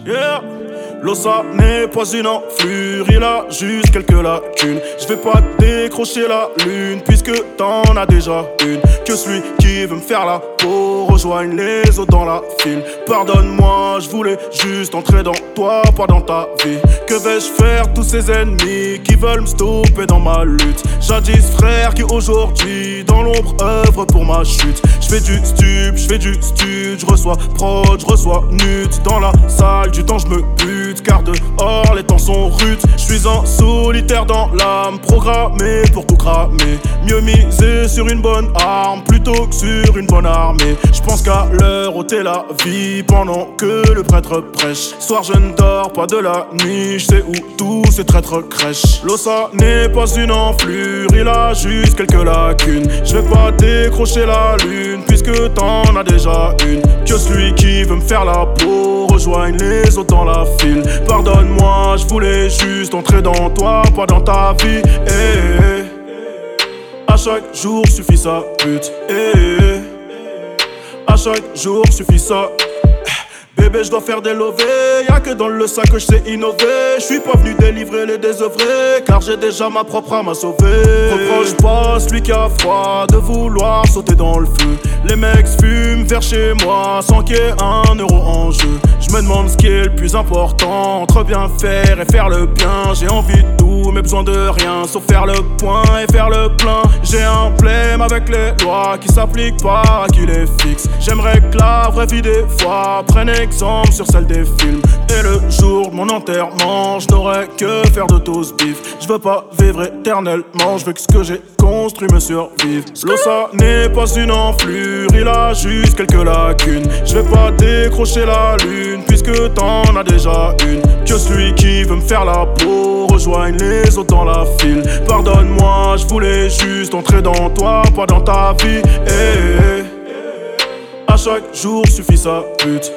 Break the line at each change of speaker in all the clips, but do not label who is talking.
Yeah. L'ossa n'est pas une enflure, il a juste quelques lacunes. Je vais pas décrocher la lune puisque t'en as déjà une. Que celui qui veut me faire la peau rejoigne les autres dans la file. Pardonne-moi, je voulais juste entrer dans toi, pas dans ta vie. Que vais-je faire tous ces ennemis qui veulent me stopper dans ma lutte? Jadis frère qui aujourd'hui dans l'ombre œuvre pour ma chute. Je fais du stud, je reçois prod, je reçois nut. Dans la salle du temps je me bute, car dehors les temps sont rudes. Je suis en solitaire dans l'âme, programmé pour tout cramer. Mieux miser sur une bonne arme plutôt que sur une bonne armée. Je pense qu'à l'heure ôter la vie pendant que le prêtre prêche. Soir je ne dors pas de la nuit, je sais où tous ces traîtres crèchent. L'ossa n'est pas une enflure, il a juste quelques lacunes. Je vais pas décrocher la lune puisque t'en as déjà une. Que celui qui veut me faire la peau rejoigne les autres dans la file. Pardonne-moi, je voulais juste entrer dans toi, pas dans ta vie. À chaque jour suffit sa pute. À chaque jour suffit ça. Bébé, je dois faire des lovés, y'a que dans le sac que je sais innover. Je suis pas venu délivrer les désœuvrés, car j'ai déjà ma propre âme à sauver. Reproche pas celui qui a froid de vouloir sauter dans le feu. Les mecs fument vers chez moi sans qu'il y ait un euro en jeu. Je me demande ce qui est le plus important entre bien faire et faire le bien. J'ai envie de tout mais besoin de rien, sauf faire le point et faire le plein. J'ai un problème avec les lois qui s'appliquent pas à qui les fixe. J'aimerais que la vraie vie des fois prenne exemple sur celle des films. Et le jour de mon enterrement, je n'aurais que faire de toast beef. Je veux pas vivre éternellement, je veux que ce que j'ai construit me survive. L'ossa n'est pas une enflure, il a juste quelques lacunes. Je vais pas décrocher la lune puisque t'en as déjà une. Que celui qui veut me faire la peau rejoigne les autres dans la file. Pardonne-moi, je voulais juste entrer dans toi, pas dans ta vie. À chaque jour suffit sa pute.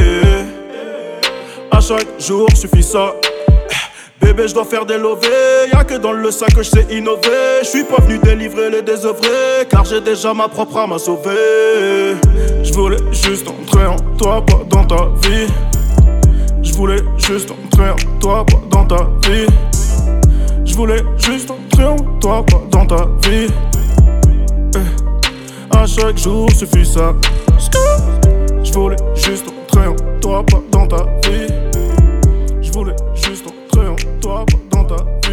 À chaque jour suffit ça. Bébé, je dois faire des lovés, y'a que dans le sac que je sais innover. Je suis pas venu délivrer les désœuvrés, car j'ai déjà ma propre âme à sauver. Je voulais juste entrer en toi, pas dans ta vie. Je voulais juste entrer en toi, pas dans ta vie. Je voulais juste entrer en toi, pas dans ta vie. À chaque jour suffit ça. Je voulais juste entrer en toi, pas dans ta vie. Je voulais juste entrer en toi, pas dans ta vie.